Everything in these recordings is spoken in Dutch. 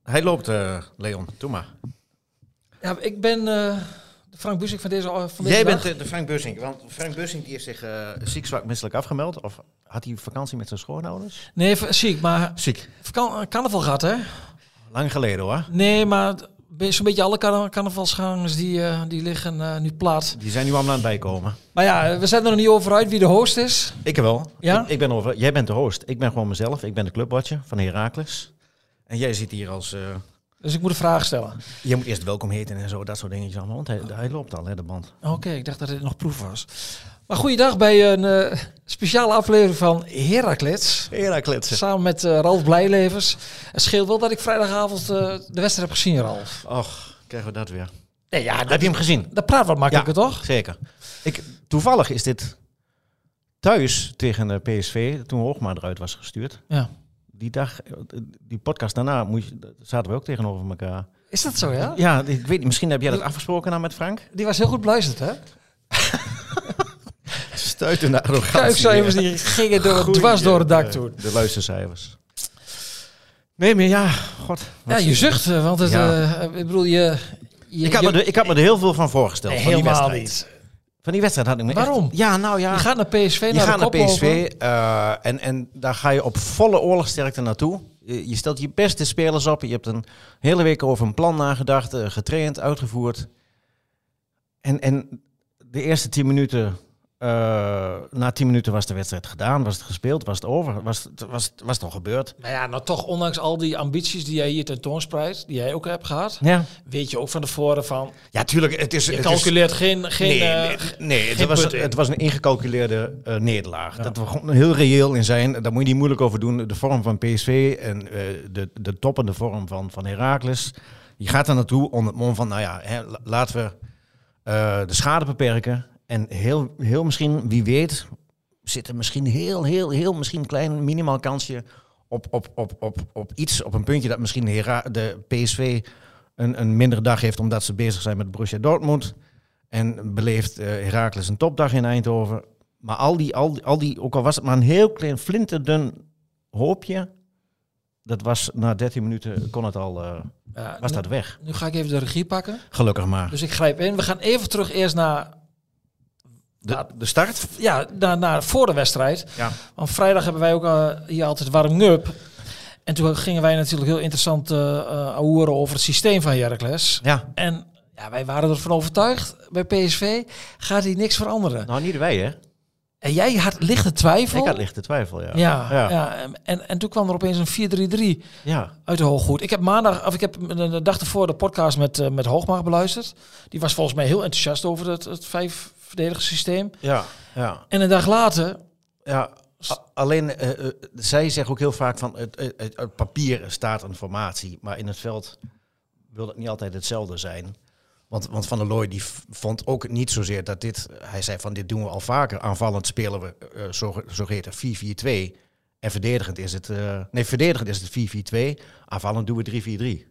Hij loopt, Leon. Doe maar. Ja, ik ben de Frank Bussink van deze Jij dag. bent de Frank Bussink. Want Frank Bussink die heeft zich ziek, zwak, misselijk afgemeld. Of had hij vakantie met zijn schoonouders? Nee, ziek, maar Ziek. carnaval gehad, hè? Lang geleden hoor. Nee, maar zo'n beetje alle carnavalsgangers die liggen nu plat. Die zijn nu allemaal aan het bijkomen. Maar ja, we zijn er nog niet over uit wie de host is. Ik wel. Ja? Ik ben over. Jij bent de host. Ik ben gewoon mezelf. Ik ben de clubwatcher van Heracles. En jij zit hier als... Dus ik moet een vraag stellen. Je moet eerst welkom heten en zo, dat soort dingetjes allemaal. Want hij loopt al, hè, de band. Oké, ik dacht dat dit nog proef was. Maar goeiedag bij een speciale aflevering van Heracles. Heracles. Samen met Ralf Blijlevens. Het scheelt wel dat ik vrijdagavond de wedstrijd heb gezien, Ralf. Och, krijgen we dat weer. Nee, ja, Heb je hem gezien? Dat praat wat makkelijker, toch? Zeker. Toevallig is dit thuis tegen PSV, toen Hoogma eruit was gestuurd. Ja. Die dag, die podcast daarna, zaten we ook tegenover elkaar. Is dat zo, ja? Ja, ik weet niet, misschien heb jij dat afgesproken nou met Frank? Die was heel goed beluisterd, hè? Stuitende arrogantie. Kuikcijfers die gingen dwars door het dak toen. De luistercijfers. Nee, maar ja, god. Ja, je zucht, want het, ik bedoel, ik had me er heel veel van voorgesteld. Nee, van die helemaal wedstrijd. niet. Van die wedstrijd had ik me Waarom? echt... Ja, nou ja. Je gaat naar PSV, Je gaat naar PSV over. en daar ga je op volle oorlogsterkte naartoe. Je stelt je beste spelers op. Je hebt een hele week over een plan nagedacht, getraind, uitgevoerd. En de eerste 10 minuten... na 10 minuten was de wedstrijd gedaan, was het gespeeld, was het over, was het al gebeurd. Nou ja, nou toch, ondanks al die ambities die jij hier tentoonspreidt, die jij ook hebt gehad, Ja, weet je ook van tevoren van, ja, tuurlijk. Het is. je calculeert geen Het was een ingecalculeerde nederlaag. Ja. Dat we gewoon heel reëel in zijn. Daar moet je niet moeilijk over doen. De vorm van PSV en de toppende vorm van Heracles. Je gaat er naartoe onder het mom van, nou ja, laten we de schade beperken. En heel misschien, wie weet, zit er misschien heel misschien een klein minimaal kansje op iets, op een puntje dat misschien de PSV een mindere dag heeft omdat ze bezig zijn met Borussia Dortmund. En beleeft Heracles een topdag in Eindhoven. Maar al die, ook al was het maar een heel klein flinterdun hoopje, dat was na 13 minuten kon het al, was dat weg. Nu ga ik even de regie pakken. Gelukkig maar. Dus ik grijp in. We gaan even terug eerst naar... De start? Ja, naar voor de wedstrijd. Ja. Want vrijdag hebben wij ook hier altijd warming-up. En toen gingen wij natuurlijk heel interessant ouwen over het systeem van Heracles. Ja. En ja, wij waren ervan overtuigd, bij PSV gaat hier niks veranderen. Nou, niet wij, hè? En jij had lichte twijfel. Ik had lichte twijfel, ja. Ja. En toen kwam er opeens een 4-3-3 uit de hooggoed. Ik heb de dag ervoor de podcast met Hoogma beluisterd. Die was volgens mij heel enthousiast over het 5-verdedigers systeem. Ja. En een dag later... Ja, alleen zij zeggen ook heel vaak van het papier staat een formatie, maar in het veld wil het niet altijd hetzelfde zijn. Want Van der Looy die vond ook niet zozeer dat dit... Hij zei van dit doen we al vaker. Aanvallend spelen we zogeheten 4-4-2. En verdedigend is het... verdedigend is het 4-4-2. Aanvallend doen we 3-4-3.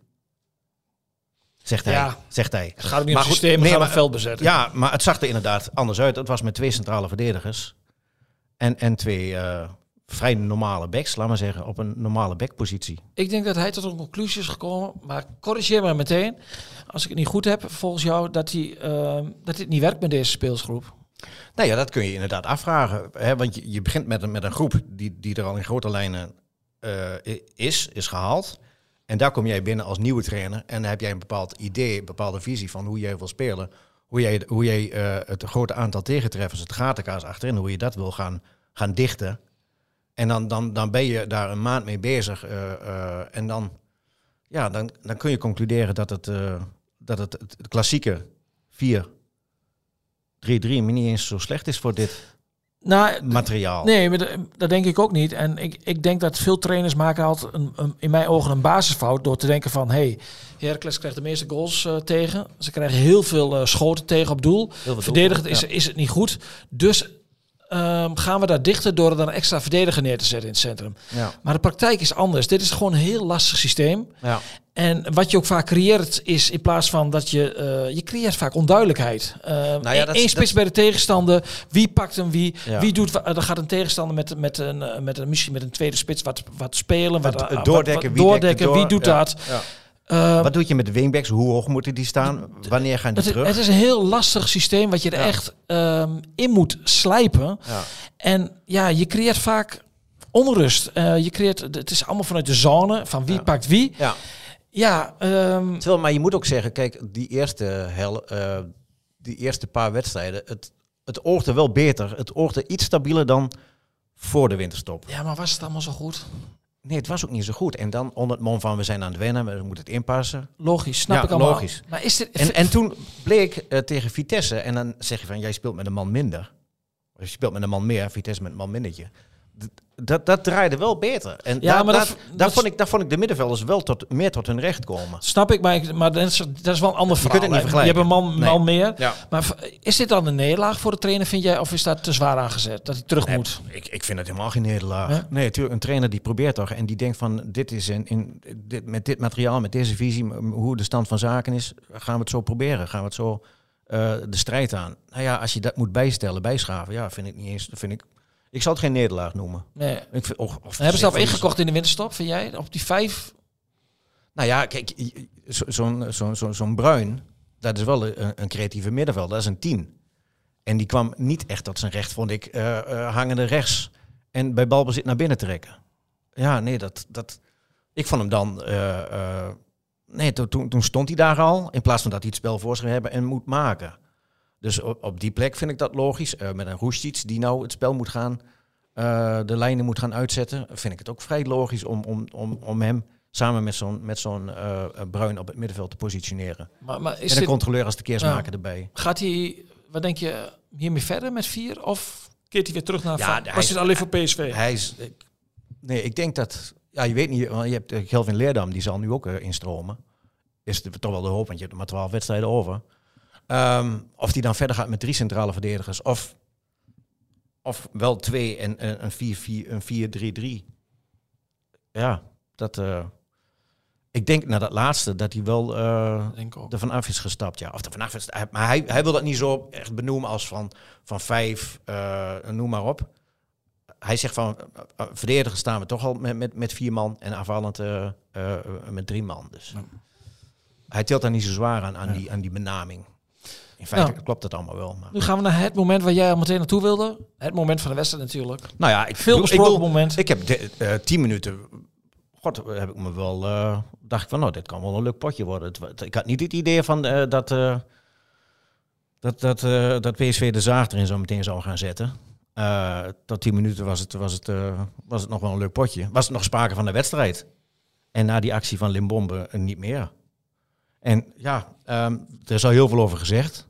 Zegt hij. Ja. Zegt hij. Het gaat ook niet om het systeem, het gaat om veld bezetten. Ja, maar het zag er inderdaad anders uit. Het was met 2 centrale verdedigers. En 2 vrij normale backs, laat maar zeggen, op een normale backpositie. Ik denk dat hij tot een conclusie is gekomen, maar corrigeer me meteen, als ik het niet goed heb, volgens jou, dat dit niet werkt met deze speelsgroep. Nou ja, dat kun je inderdaad afvragen. Hè? Want je begint met een groep die er al in grote lijnen is gehaald. En daar kom jij binnen als nieuwe trainer. En dan heb jij een bepaald idee, een bepaalde visie van hoe jij wil spelen. Hoe jij het grote aantal tegentreffers, het gatenkaas achterin, hoe je dat wil gaan dichten. En dan ben je daar een maand mee bezig. En dan kun je concluderen dat het klassieke 4-3-3 niet eens zo slecht is voor dit materiaal. Nee, maar dat denk ik ook niet. En ik denk dat veel trainers maken altijd in mijn ogen een basisfout door te denken van... Heracles krijgt de meeste goals tegen. Ze krijgen heel veel schoten tegen op doel. Verdedigend is het niet goed. Dus gaan we daar dichter door er dan een extra verdediger neer te zetten in het centrum. Ja. Maar de praktijk is anders. Dit is gewoon een heel lastig systeem. Ja. En wat je ook vaak creëert is in plaats van dat je creëert vaak onduidelijkheid. Eén spits bij de tegenstander. Wie pakt hem wie? Ja. Wie doet? Dan gaat een tegenstander misschien met een tweede spits wat spelen. Wat doordekken. Wie doet dat? Wat doe je met de wingbacks? Hoe hoog moeten die staan? Wanneer gaan die terug? Het is een heel lastig systeem wat je er echt in moet slijpen. Ja. En ja, je creëert vaak onrust. Het is allemaal vanuit de zone, van wie pakt wie. Ja. Ja, maar je moet ook zeggen, kijk, die eerste paar wedstrijden, het oogde wel beter. Het oogde iets stabieler dan voor de winterstop. Ja, maar was het allemaal zo goed? Nee, het was ook niet zo goed. En dan onder het mom van we zijn aan het wennen, we moeten het inpassen. Logisch, snap ik allemaal. Logisch. Maar is dit... En toen bleek tegen Vitesse, en dan zeg je van jij speelt met een man minder. Of je speelt met een man meer, Vitesse met een man mindertje. Dat draaide wel beter. En ja, daar vond ik de middenvelders wel meer tot hun recht komen. Snap ik, maar dat is wel een ander verhaal. Je kunt het niet vergelijken. Je hebt een man meer. Ja. Maar is dit dan een nederlaag voor de trainer, vind jij? Of is dat te zwaar aangezet, dat hij terug moet? Ik vind het helemaal geen nederlaag. Ja? Nee, natuurlijk, een trainer die probeert toch. En die denkt van, dit is met dit materiaal, met deze visie, hoe de stand van zaken is, gaan we het zo proberen. Gaan we het zo de strijd aan. Nou ja, als je dat moet bijschaven, ja, vind ik niet eens... Ik zal het geen nederlaag noemen. Nee. Hebben ze zelf ingekocht in de winterstop, vind jij? Op die 5? Nou ja, kijk, zo'n Bruin, dat is wel een creatieve middenveld. Dat is een 10. En die kwam niet echt tot zijn recht, vond ik, hangende rechts. En bij balbezit naar binnen trekken. Ja, nee, ik vond hem dan... toen stond hij daar al, in plaats van dat hij het spel voor zich hebben en moet maken. Dus op die plek vind ik dat logisch. Met een Roestic die nou het spel moet gaan, de lijnen moet gaan uitzetten, vind ik het ook vrij logisch om hem samen met zo'n Bruin op het middenveld te positioneren. Maar is en een controleur als de keersmaker erbij. Gaat hij, wat denk je, hiermee verder met 4? Of keert hij weer terug naar was het alleen voor PSV? Ik denk dat... Ja, je weet niet, je hebt Gelvin Leerdam, die zal nu ook instromen. Is het toch wel de hoop, want je hebt er maar 12 wedstrijden over. Of die dan verder gaat met 3 centrale verdedigers. Of wel 2 en een 4-3-3. Ja, dat... ik denk naar dat laatste dat hij wel er vanaf is gestapt. Ja. Of er vanaf is, maar hij wil dat niet zo echt benoemen als van 5, noem maar op. Hij zegt van verdedigers staan we toch al met 4 man en aanvallend met 3 man. Dus hij tilt daar niet zo zwaar aan die benaming. In feite klopt dat allemaal wel. Maar. Nu gaan we naar het moment waar jij al meteen naartoe wilde. Het moment van de wedstrijd natuurlijk. Nou ja, veel besproken moment. Ik heb 10 minuten... God, heb ik me wel... dacht ik van, nou, dit kan wel een leuk potje worden. Ik had niet het idee van dat PSV de zaag erin zo meteen zou gaan zetten. Tot 10 minuten was het nog wel een leuk potje. Was het nog sprake van de wedstrijd. En na die actie van Limbombe niet meer. En ja, er is al heel veel over gezegd.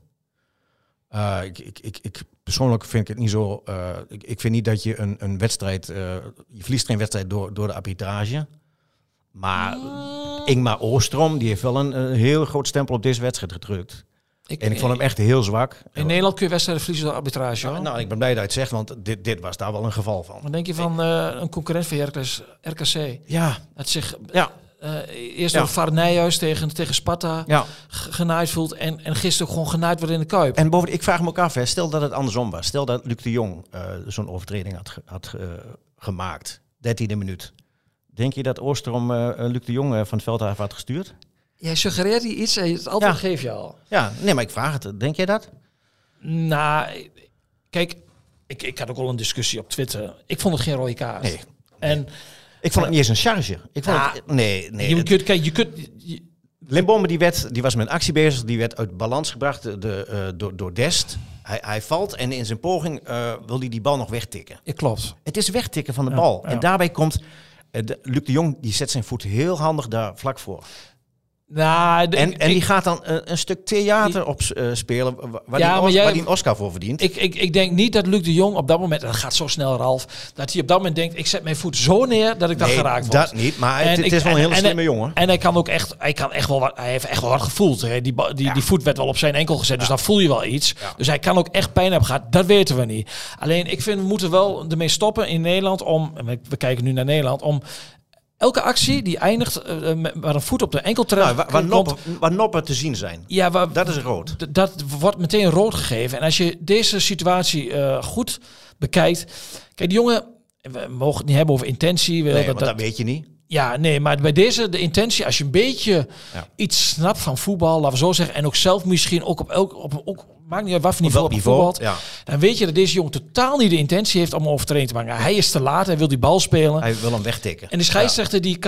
Ik persoonlijk vind ik het niet zo... Ik vind niet dat je een wedstrijd... je verliest geen wedstrijd door de arbitrage. Maar Ingmar Oostrom, die heeft wel een heel groot stempel op deze wedstrijd gedrukt. Ik vond hem echt heel zwak. In Nederland kun je wedstrijden verliezen door arbitrage. Nou, ik ben blij dat je het zegt, want dit was daar wel een geval van. Wat denk je van een concurrent van Heracles, RKC? Ja. Dat zich... Ja. Eerst door Var Nijhuis tegen Sparta genaaid voelt. En gisteren ook gewoon genaaid wordt in de Kuip. En bovendien, ik vraag me ook af, stel dat het andersom was. Stel dat Luc de Jong zo'n overtreding had gemaakt. 13e minuut. Denk je dat Oostrom Luc de Jong van het veld af had gestuurd? Jij suggereert hier iets en het antwoord geef je al. Ja, nee, maar ik vraag het. Denk jij dat? Nou, kijk, ik had ook al een discussie op Twitter. Ik vond het geen rode kaart. Nee. En... Ik vond het niet eens een charge. Ik vond het, nee. Je kunt Limbombe die was met een actie bezig. Die werd uit balans gebracht door Dest. Hij valt en in zijn poging wil hij die bal nog wegtikken. Ja, klopt. Het is wegtikken van de bal. Ja. En daarbij komt Luc de Jong, die zet zijn voet heel handig daar vlak voor. Nou, en die gaat dan een stuk theater spelen waar hij een Oscar voor verdient. Ik denk niet dat Luc de Jong op dat moment, dat gaat zo snel Ralf, dat hij op dat moment denkt, ik zet mijn voet zo neer dat ik dan geraakt word. Dat niet, maar het is wel een hele slimme jongen. En hij heeft echt wel wat gevoeld. Hè. Die voet werd wel op zijn enkel gezet, dus dan voel je wel iets. Ja. Dus hij kan ook echt pijn hebben gehad, dat weten we niet. Alleen ik vind, we moeten wel ermee stoppen in Nederland we kijken nu naar Nederland, om elke actie die eindigt waar een voet op de enkel terecht waar noppen te zien zijn. Ja, dat is rood. Dat wordt meteen rood gegeven. En als je deze situatie goed bekijkt. Kijk, die jongen, we mogen het niet hebben over intentie. Dat weet je niet. Ja, nee, maar bij deze, de intentie, als je een beetje iets snapt van voetbal, laten we zo zeggen, en ook zelf misschien ook op maakt niet uit wat voor niveau voetbalt, dan weet je dat deze jongen totaal niet de intentie heeft om een overtreding te maken. Hij is te laat, hij wil die bal spelen. Hij wil hem wegtikken. En de scheidsrechter die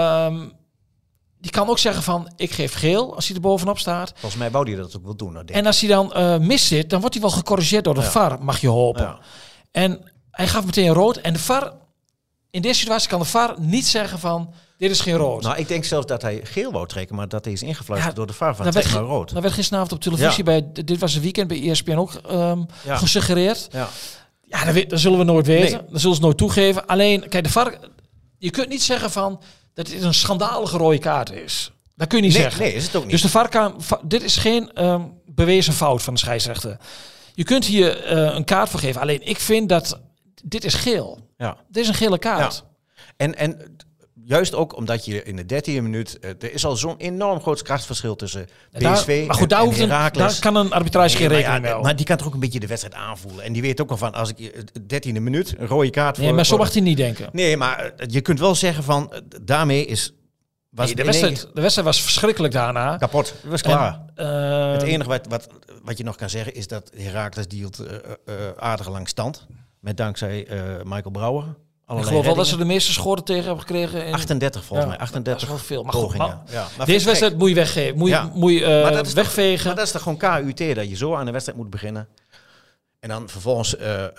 kan ook zeggen van, ik geef geel als hij er bovenop staat. Volgens mij wou hij dat ook wel doen. En als hij dan mis zit, dan wordt hij wel gecorrigeerd door de VAR, mag je hopen. Ja. En hij gaf meteen rood. En de VAR, in deze situatie kan de VAR niet zeggen van, dit is geen rood. Nou, ik denk zelfs dat hij geel wou trekken, maar dat hij is ingefluisterd door de VAR van trek maar rood. Dat werd gisteravond op televisie dit was een weekend bij ESPN ook gesuggereerd. Ja, dat zullen we nooit weten. Nee. Dat zullen ze nooit toegeven. Alleen, kijk, de VAR, je kunt niet zeggen van dat dit een schandalige rode kaart is. Dat kun je niet zeggen. Nee, is het ook niet. Dus de VAR kan, dit is geen bewezen fout van de scheidsrechter. Je kunt hier een kaart voor geven. Alleen, ik vind dat dit is geel. Ja. Dit is een gele kaart. Ja. En juist ook omdat je in de 13e minuut... er is al zo'n enorm groot krachtsverschil tussen PSV maar goed, daar kan een arbitrage geen rekening mee. Maar die kan toch ook een beetje de wedstrijd aanvoelen. En die weet ook wel van, als ik 13e minuut een rode kaart... Nee, maar zo mag hij niet denken. Nee, maar je kunt wel zeggen van, daarmee is... de wedstrijd was verschrikkelijk daarna. Kapot, het was klaar. Het enige wat je nog kan zeggen is dat Heracles die hield aardig lang stand. Met dankzij Michael Brouwer. Ik geloof wel dat ze de meeste schoten tegen hebben gekregen. 38 volgens mij. 38 dat is wel veel. Maar goed, maar deze wedstrijd moet je weggeven. Moet je wegvegen. Maar dat is toch gewoon KUT dat je zo aan de wedstrijd moet beginnen. En dan vervolgens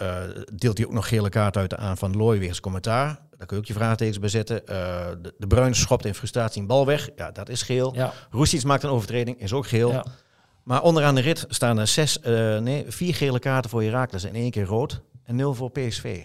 deelt hij ook nog gele kaart uit aan Van Looy weer eens commentaar. Daar kun je ook je vraagtekens bij zetten. De Bruin schopt in frustratie een bal weg. Ja, dat is geel. Ja. Roestic maakt een overtreding, is ook geel. Ja. Maar onderaan de rit staan er 4 gele kaarten voor Heracles en 1 keer rood. En 0 voor PSV.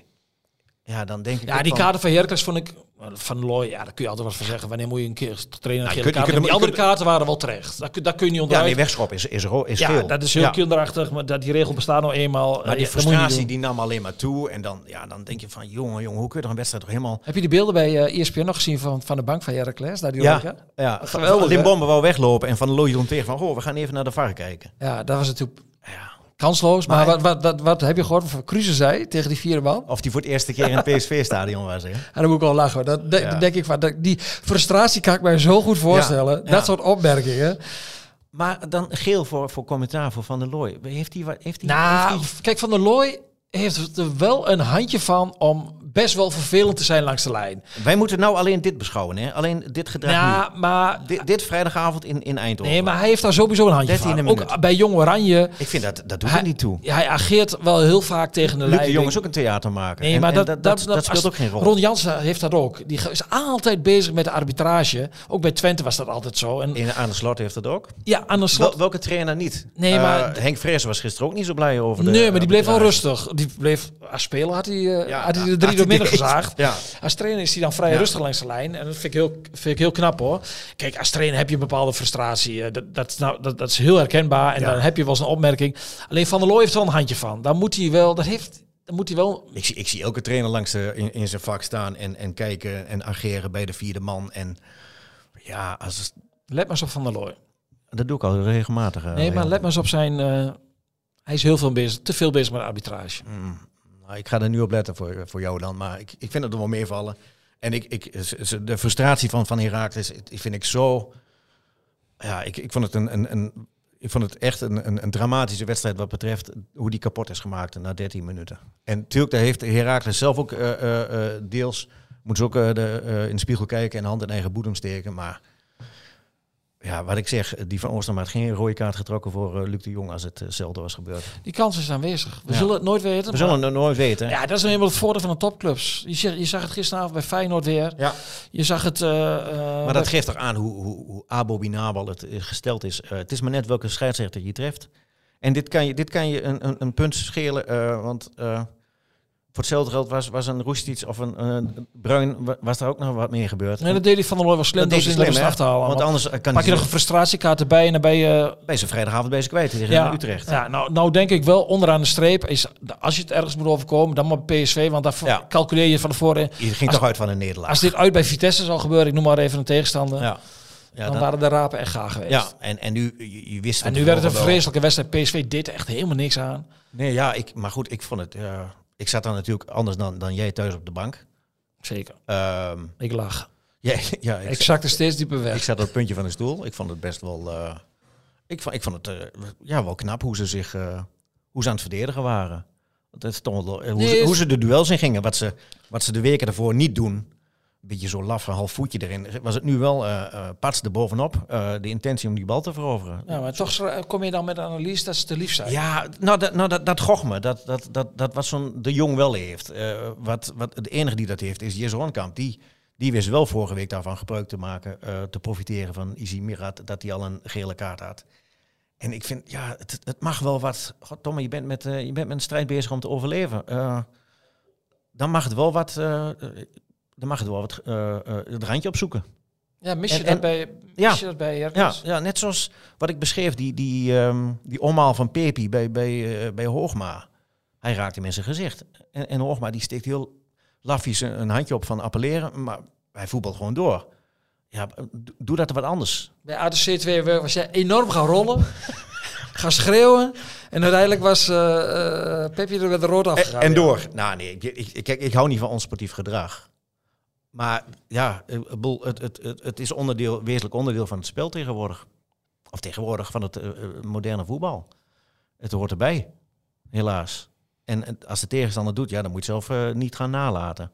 Ja, dan denk ik. Ja, die kaarten van Heracles vond ik Van Looy. Ja, daar kun je altijd wat van zeggen. Wanneer moet je een keer trainen? Die andere kaarten waren wel terecht. Daar kun je niet onderuit. Ja, die wegschop is geel. Ja, dat is heel kinderachtig. Maar die regel bestaat nou eenmaal. Maar die frustratie die nam alleen maar toe. En dan denk je van, jongen, hoe kun je er een wedstrijd toch helemaal... Heb je die beelden bij ESPN nog gezien van de bank van Heracles? Daar die ja. Geweldig. Limbombe wou weglopen en Van Looy rond tegen van, we gaan even naar de VAR kijken. Ja, dat was natuurlijk... Ja. Kansloos, maar wat heb je gehoord wat Kruse zei tegen die 4e man? Of die voor het eerste keer in het PSV-stadion was. Hè? En dan moet ik wel lachen. Dan denk ik van, die frustratie kan ik mij zo goed voorstellen. Ja. Dat soort opmerkingen. Maar dan geel voor commentaar voor Van der Looy. Heeft hij kijk, Van der Looy heeft er wel een handje van om best wel vervelend te zijn langs de lijn. Wij moeten nou alleen dit beschouwen, hè? Alleen dit gedrag nu. Maar dit vrijdagavond in Eindhoven. Nee, maar hij heeft daar sowieso een handje van. Ook bij Jong Oranje. Ik vind dat doet hij niet toe. Hij ageert wel heel vaak tegen de lijn. Luc de Jong is ook een theatermaker. Nee, maar dat speelt ook geen rol. Ron Jansen heeft dat ook. Die is altijd bezig met de arbitrage. Ook bij Twente was dat altijd zo. En Aan de Slot heeft dat ook? Ja, aan de Slot. Welke trainer niet? Nee, maar Henk Vrees was gisteren ook niet zo blij over Nee, maar die bleef wel rustig. Die bleef als speler had hij de 3 door midden gezaagd. Ja. Als trainer is hij dan vrij rustig langs de lijn. En dat vind ik heel knap, hoor. Kijk, als trainer heb je een bepaalde frustratie. Dat is heel herkenbaar. En dan heb je wel eens een opmerking. Alleen Van der Looy heeft er wel een handje van. Dan moet hij wel... Ik zie elke trainer langs in zijn vak staan en kijken en ageren bij de 4e man. En ja, let maar eens op Van der Looy. Dat doe ik al regelmatig. Nee, maar let maar eens op zijn... hij is heel veel bezig, te veel bezig met de arbitrage. Nou, ik ga er nu op letten voor jou dan, maar ik vind het er wel meevallen. En de frustratie van Heracles, vind ik zo... Ja, ik vond het ik vond het echt een dramatische wedstrijd wat betreft hoe die kapot is gemaakt na 13 minuten. En natuurlijk, daar heeft Heracles zelf ook deels... Moeten ze ook in de spiegel kijken en hand in eigen boedem steken, maar... Ja, wat ik zeg, die van Oosterma had geen rode kaart getrokken voor Luc de Jong als het zelden was gebeurd. Die kans is aanwezig. We zullen het nooit weten. We zullen het nooit weten. Ja, dat is nou eenmaal het voordeel van de topclubs. Je zag het gisteravond bij Feyenoord weer. Ja. Je zag het... maar dat geeft toch aan hoe abominabel het gesteld is. Het is maar net welke scheidsrechter je treft. En dit kan je een punt schelen, want... Voor hetzelfde geld was een Roestic of een Bruin, was daar ook nog wat meer gebeurd. Nee, dat deed hij Van der Looy wel slim, dus in af te halen. Want anders pak je nog een frustratiekaart erbij en dan ben je... Bij zijn vrijdagavond bezig kwijt tegen Utrecht. Ja, nou denk ik wel onderaan de streep is, als je het ergens moet overkomen, dan maar PSV, want daar calculeer je van tevoren. Je ging toch uit van een nederlaag. Als dit uit bij Vitesse zal gebeuren, ik noem maar even een tegenstander. Ja. Ja, dan waren de rapen echt gaar geweest. Ja, en nu, je wist... En nu werd het een vreselijke wedstrijd. PSV deed er echt helemaal niks aan. Nee, ja, maar goed, ik vond het... Ik zat dan natuurlijk anders dan jij thuis op de bank. Zeker. Ik lag. Ja, exact steeds dieper weg. Ik zat op het puntje van de stoel. Ik vond het best wel... Ik vond het wel knap hoe ze aan het verdedigen waren. Dat is toch wel, hoe ze de duels in gingen. Wat ze de weken daarvoor niet doen. Een beetje zo laf, een half voetje erin. Was het nu wel pats er bovenop. De intentie om die bal te veroveren. Ja, maar toch kom je dan met een analyse dat ze te lief zijn. Ja, dat goch me. Dat wat zo'n de Jong wel heeft. Wat de enige die dat heeft is Jesse Hoornkamp. Die wist wel vorige week daarvan gebruik te maken. Te profiteren van Isi Mirat. Dat hij al een gele kaart had. En ik vind, het mag wel wat... God, Tom, je bent met een strijd bezig om te overleven. Dan mag het wel wat... het randje opzoeken. Ja, mis je dat bij Heracles? Ja, net zoals wat ik beschreef, die omhaal van Pepi bij Hoogma. Hij raakt hem in zijn gezicht. En Hoogma die steekt heel lafjes een handje op van appelleren, maar hij voetbalt gewoon door. Ja, doe dat wat anders. Bij ADC 2 was jij enorm gaan rollen, gaan schreeuwen. En uiteindelijk was Pepi er met de rood afgegaan. En door. Nou nee, ik hou niet van onsportief gedrag. Maar ja, het is wezenlijk onderdeel van het spel tegenwoordig. Of tegenwoordig van het moderne voetbal. Het hoort erbij, helaas. En als de tegenstander doet, dan moet je zelf niet gaan nalaten.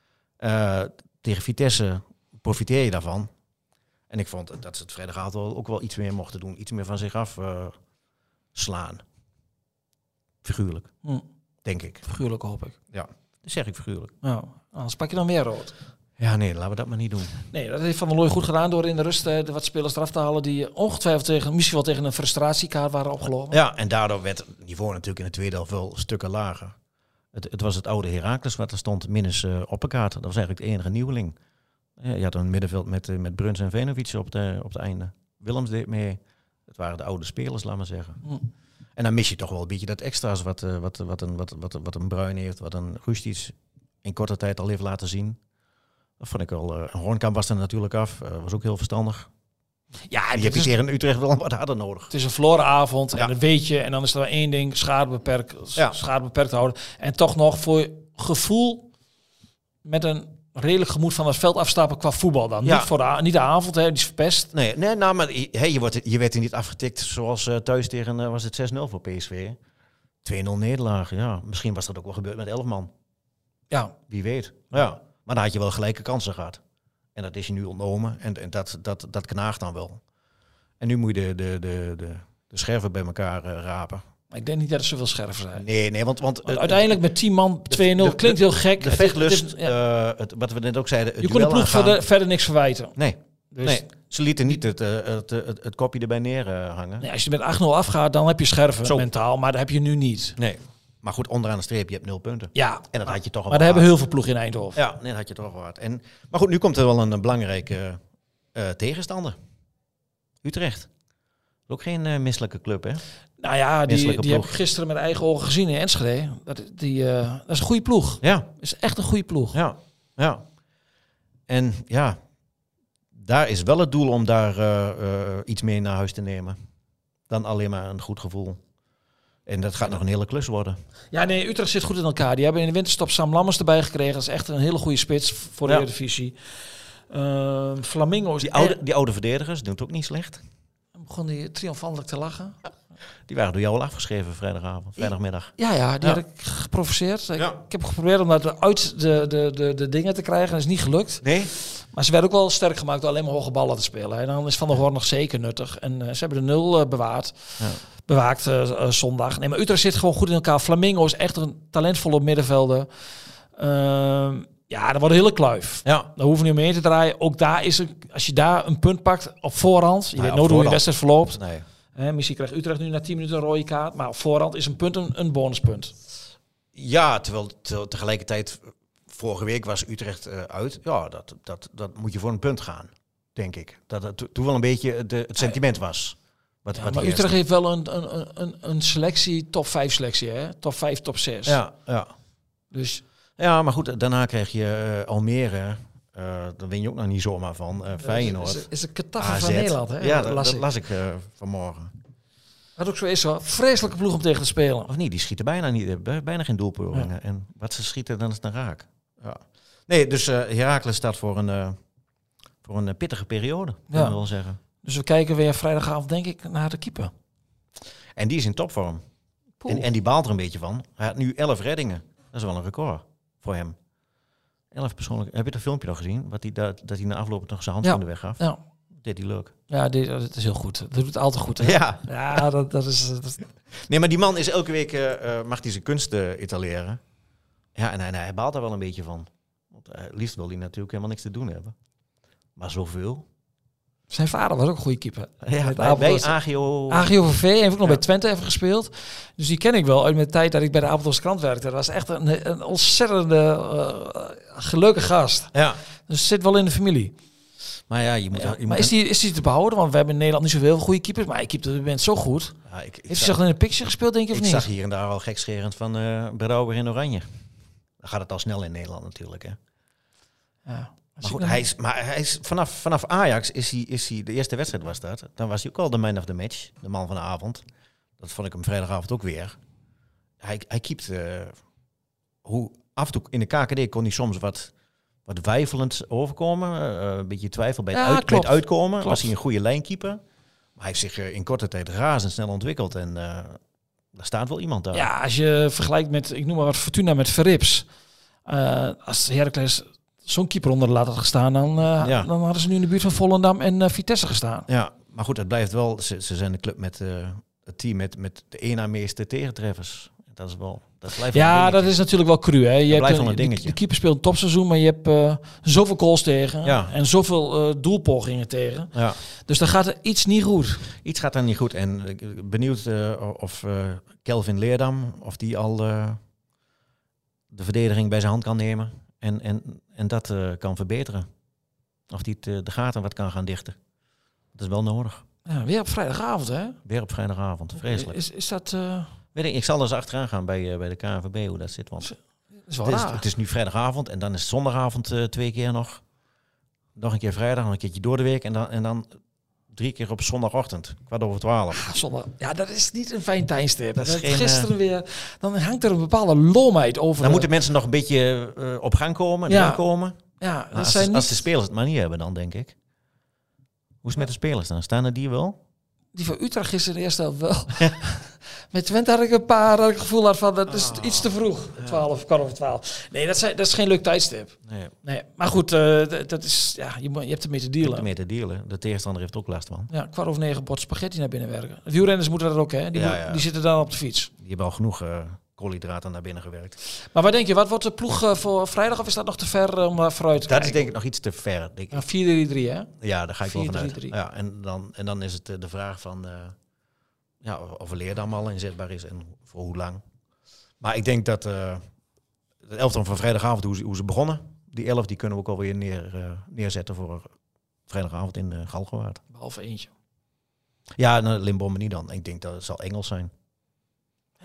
Tegen Vitesse profiteer je daarvan. En ik vond dat ze het vrijdagavond ook wel iets meer mochten doen. Iets meer van zich af slaan. Figuurlijk, denk ik. Figuurlijk hoop ik. Ja, dat zeg ik figuurlijk. Nou, anders pak je dan meer rood. Ja, nee, laten we dat maar niet doen. Nee, dat heeft Van der Looy goed gedaan door in de rust de wat spelers eraf te halen die ongetwijfeld misschien wel tegen een frustratiekaart waren opgelopen. Ja, en daardoor werd het niveau natuurlijk in de tweede helft wel stukken lager. Het was het oude Heracles wat er stond, minus Opperkaart. Dat was eigenlijk de enige nieuweling. Je had een middenveld met Bruns en Venovic op het einde. Willems deed mee. Het waren de oude spelers, laat maar zeggen. En dan mis je toch wel een beetje dat extra's wat een Bruin heeft, wat een Gustic in korte tijd al heeft laten zien. Dat vond ik wel. Hoornkamp was er natuurlijk af. Was ook heel verstandig. Ja, die heb je tegen Utrecht wel wat harder nodig. Het is een verloren avond en dat weet je. En dan is er maar één ding, schade beperkt houden. En toch nog voor gevoel met een redelijk gemoed van het veld afstappen qua voetbal dan. Ja. Niet de avond, die is verpest. Nee, maar je werd er niet afgetikt zoals thuis tegen, was het 6-0 voor PSV. 2-0 nederlaag, ja. Misschien was dat ook wel gebeurd met 11 man. Ja. Wie weet. Ja. Maar dan had je wel gelijke kansen gehad. En dat is je nu ontnomen. En dat knaagt dan wel. En nu moet je de scherven bij elkaar rapen. Maar ik denk niet dat er zoveel scherven zijn. Nee, want uiteindelijk met 10 man 2-0 klinkt heel gek. De vechtlust, wat we net ook zeiden. Je kon de ploeg verder niks verwijten. Nee. Ze lieten niet het kopje erbij neerhangen. Nee, als je met 8-0 afgaat, dan heb je scherven mentaal. Maar dat heb je nu niet. Nee. Maar goed, onderaan de streep, je hebt 0 punten. Ja. En dat had je toch al. Maar daar hebben heel veel ploegen in Eindhoven. Ja, dat had je toch al hard. Maar goed, nu komt er wel een belangrijke tegenstander. Utrecht. Ook geen misselijke club, hè? Nou ja, die heb ik gisteren met eigen ogen gezien in Enschede. Dat is een goede ploeg. Ja. Dat is echt een goede ploeg. Ja. En ja, daar is wel het doel om daar iets mee naar huis te nemen. Dan alleen maar een goed gevoel. En dat gaat nog een hele klus worden. Ja, nee, Utrecht zit goed in elkaar. Die hebben in de winterstop Sam Lammers erbij gekregen. Dat is echt een hele goede spits voor de Eredivisie. Flamingo is... Die oude verdedigers doen het ook niet slecht. Dan begon die triomfantelijk te lachen. Die waren door jou al afgeschreven vrijdagmiddag. Ja, die had ik geprovoceerd. Ik heb geprobeerd om dat uit de dingen te krijgen. Dat is niet gelukt. Nee. Maar ze werden ook wel sterk gemaakt door alleen maar hoge ballen te spelen. En dan is Van der Hoorn nog zeker nuttig. En ze hebben de 0 bewaard. Ja. Bewaakt zondag. Nee, maar Utrecht zit gewoon goed in elkaar. Flamingo is echt een talentvolle middenvelder. Dat wordt een hele kluif. Ja. Daar hoeven we niet mee te draaien. Ook daar is als je daar een punt pakt op voorhand. Je weet nooit hoe je de wedstrijd verloopt. Nee. Misschien krijgt Utrecht nu na 10 minuten een rode kaart. Maar op voorhand is een punt een bonuspunt. Ja, terwijl tegelijkertijd vorige week was Utrecht uit. Ja, dat moet je voor een punt gaan, denk ik. Dat het toen wel een beetje het sentiment was. Maar Utrecht heeft wel een selectie, top 5 selectie, hè? Top 5, top 6. Ja. Dus... Ja, maar goed, daarna krijg je Almere. Daar win je ook nog niet zomaar van. Feyenoord. Is de Qatar van Nederland, hè? Ja, dat las ik vanmorgen. Wat ook zo is, hoor. Vreselijke ploeg om tegen te spelen. Of niet, die schieten bijna niet. Bijna geen doelpogingen. Ja. En wat ze schieten, dan is het een raak. Ja. Nee, dus Heracles staat voor een voor een pittige periode, kan ik wel zeggen. Dus we kijken weer vrijdagavond, denk ik, naar de keeper. En die is in topvorm. En die baalt er een beetje van. Hij had nu 11 reddingen. Dat is wel een record voor hem. 11 persoonlijk. Heb je dat filmpje nog gezien? Dat hij na afloop nog zijn handschoenen weggaf? Ja. Deed hij leuk. Ja, dat is heel goed. Dat doet het altijd goed. Hè? Ja, dat is... Nee, maar die man is elke week... mag hij zijn kunsten etaleren. Ja, en hij baalt daar wel een beetje van. Want liefst wil hij natuurlijk helemaal niks te doen hebben. Maar zoveel... Zijn vader was ook een goede keeper. Ja, bij AGO... AGOVV heeft ook nog bij Twente even gespeeld. Dus die ken ik wel uit mijn tijd dat ik bij de Apeldoornse Krant werkte. Dat was echt een ontzettende gelukkige gast. Ja. Dus het zit wel in de familie. Maar ja, je moet maar is die te behouden? Want we hebben in Nederland niet zoveel goede keepers. Maar hij keept op dit moment zo goed. Ja, heeft hij zich in een picture gespeeld, denk je, of niet? Ik zag hier en daar al gekscherend van Brouwer in Oranje. Dan gaat het al snel in Nederland natuurlijk, hè. Ja. Maar hij is vanaf Ajax is hij de eerste wedstrijd was dat. Dan was hij ook al de man of the match, de man van de avond. Dat vond ik hem vrijdagavond ook weer. Hij keept hoe af en toe in de KKD kon hij soms wat weifelend overkomen, een beetje twijfel bij het uitkomen. Klopt. Was hij een goede lijnkeeper. Maar hij heeft zich in korte tijd razendsnel ontwikkeld en daar staat wel iemand daar. Ja, als je vergelijkt met, ik noem maar wat, Fortuna met Verrips. Als Heracles zo'n keeper onder de lat had gestaan, dan hadden ze nu in de buurt van Volendam en Vitesse gestaan. Ja, maar goed, het blijft wel. Ze zijn de club met het team met de één na meeste tegentreffers. Dat is wel. Dat blijft dat is natuurlijk wel cru. Hè? Je hebt een dingetje. De keeper speelt een topseizoen, maar je hebt zoveel goals tegen en zoveel doelpogingen tegen. Ja. Dus dan gaat er iets niet goed. Iets gaat er niet goed. En benieuwd of Kelvin Leerdam, of die al de verdediging bij zijn hand kan nemen. En dat kan verbeteren. Of die de gaten wat kan gaan dichten. Dat is wel nodig. Ja, weer op vrijdagavond, hè? Weer op vrijdagavond. Vreselijk. Is dat... Weet ik zal er eens achteraan gaan bij de KNVB hoe dat zit. Want het is nu vrijdagavond en dan is zondagavond 2 keer nog. Nog een keer vrijdag, nog een keertje door de week. En dan 3 keer op zondagochtend, 11:15. Zondag. Ja, dat is niet een fijn tijdstip. Dat is gisteren weer. Dan hangt er een bepaalde loomheid over. Dan moeten mensen nog een beetje op gang komen. Ja, als de spelers het maar niet hebben, dan denk ik. Hoe is het met de spelers dan? Staan er die wel? Die van Utrecht gisteren de eerste helft wel. Met Twente had ik een paar dat ik het gevoel had van dat is iets te vroeg. 12. Nee, dat is geen leuk tijdstip. Nee. Maar goed, dat is, je hebt ermee te dealen. De tegenstander heeft ook last van. Ja, 8:15 bord spaghetti naar binnen werken. De wielrenners moeten dat ook, hè? Die zitten dan op de fiets. Die hebben al genoeg koolhydraten naar binnen gewerkt. Maar wat denk je, wat wordt de ploeg voor vrijdag, of is dat nog te ver om vooruit te kijken? Dat is denk ik nog iets te ver. 4-3-3, hè? Ja, daar ga ik wel vanuit. Ja, en dan is het de vraag van of Leerdam al inzetbaar is en voor hoe lang. Maar ik denk dat de elftal van vrijdagavond, hoe ze begonnen, die 11 die kunnen we ook alweer neerzetten voor vrijdagavond in Galgenwaard. Behalve eentje. Ja, Limbombe niet dan. Ik denk dat het zal Engels zijn. Ja,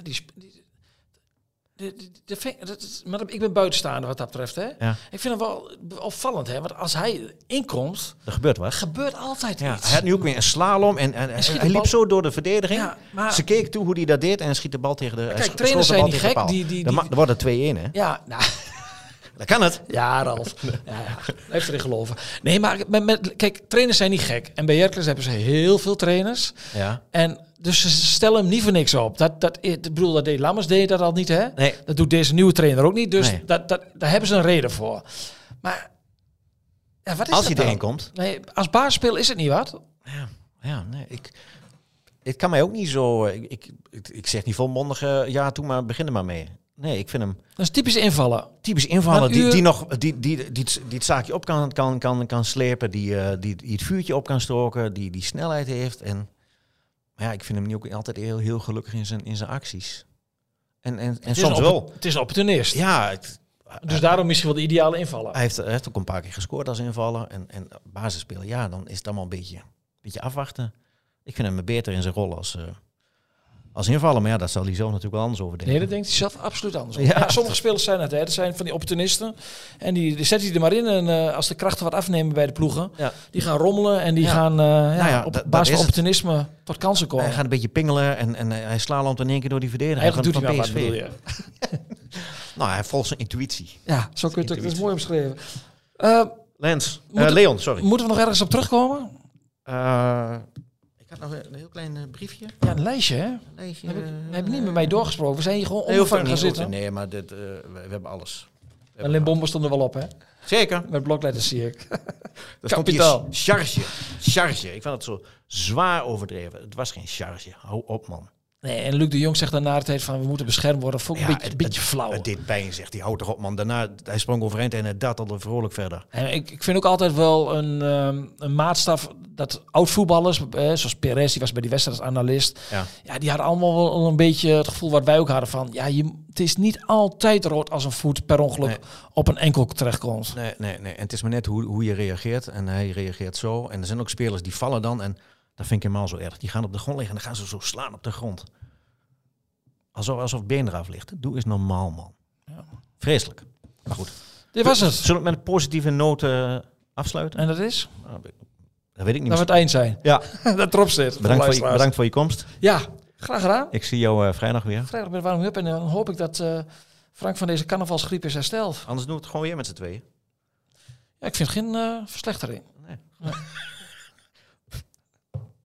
maar ik ben buitenstaander wat dat betreft, hè? Ja. Ik vind het wel opvallend, hè? Want als hij inkomt... Er gebeurt wat. Gebeurt altijd iets. Hij had nu ook weer een slalom en hij liep zo door de verdediging. Ja, maar ze keek toe hoe hij dat deed en schiet de bal tegen de... Kijk, trainers zijn niet gek. Dan wordt het 2-1, hè? Ja, nou... Dan kan het. Ja, Ralf. Ja, heeft erin geloven. Nee, maar kijk, trainers zijn niet gek. En bij Heracles hebben ze heel veel trainers. Ja. En dus ze stellen hem niet voor niks op. Ik bedoel, dat deed Lammers deed dat al niet, hè? Nee. Dat doet deze nieuwe trainer ook niet. Dus daar hebben ze een reden voor. Maar ja, wat is als hij erin komt? Nee, als basisspeler is het niet wat. Nee. Het kan mij ook niet zo... Ik zeg niet volmondig ja toe, maar begin er maar mee. Nee, ik vind hem... Dat is typisch invallen. Typisch invallen, die het zaakje op kan slepen, die het vuurtje op kan stoken, die snelheid heeft. Maar ik vind hem niet ook altijd heel, heel gelukkig in zijn acties. En soms wel. Het is een opportunist. Ja. Dus daarom misschien wel de ideale invallen. Hij heeft ook een paar keer gescoord als invallen. En basisspeler, dan is het allemaal een beetje afwachten. Ik vind hem beter in zijn rol als invallen, maar dat zal hij zelf natuurlijk wel anders over denken. Nee, dat denkt hij zelf absoluut anders over. Ja. Sommige spelers zijn het, hè. Dat zijn van die opportunisten. En die zet hij er maar in. En als de krachten wat afnemen bij de ploegen, die gaan rommelen en die gaan op basis van opportunisme tot kansen komen. Hij gaat een beetje pingelen en hij slalomt in één keer door die verdediging. Eigenlijk doet hij wel wat, bedoel je. Nou, hij volgt zijn intuïtie. Ja, zo kun je het ook. Dat is mooi omschreven. Leon, sorry. Moeten we nog ergens op terugkomen? Ik had nog een heel klein briefje. Ja, een lijstje, hè? Een lijstje. Heb je niet met mij doorgesproken? We zijn hier gewoon onbevangen gaan zitten. Nee, maar we hebben alles. En Limbombe stond er wel op, hè? Zeker. Met blokletters zie ik. Dat stond hier charge. Ik vond het zo zwaar overdreven. Het was geen charge. Hou op, man. Nee, en Luc de Jong zegt daarna de tijd van we moeten beschermd worden. Vond ik een beetje flauw. Het deed pijn, zegt hij. Houd toch op, man. Daarna, hij sprong overeind en het dat al vrolijk verder. En ik vind ook altijd wel een maatstaf dat oud-voetballers, zoals Perez, die was bij die wedstrijdanalist. Ja, die hadden allemaal wel een beetje het gevoel wat wij ook hadden van, ja, het is niet altijd rood als een voet per ongeluk op een enkel terechtkomt. Nee. En het is maar net hoe je reageert. En hij reageert zo. En er zijn ook spelers die vallen dan en dat vind ik helemaal zo erg. Die gaan op de grond liggen en dan gaan ze zo slaan op de grond. Alsof het been eraf ligt. Doe eens normaal, man. Ja. Vreselijk. Maar goed. Dit was het. Zullen we met een positieve noot afsluiten? En dat is? Dat weet ik niet. Dat we het eind zijn. Ja. Dat erop zit. Bedankt voor je komst. Ja, graag gedaan. Ik zie jou vrijdag weer. Vrijdag bij de warming-up en dan hoop ik dat Frank van deze carnavalsgriep is hersteld. Anders doen we het gewoon weer met z'n tweeën. Ja, ik vind geen verslechtering.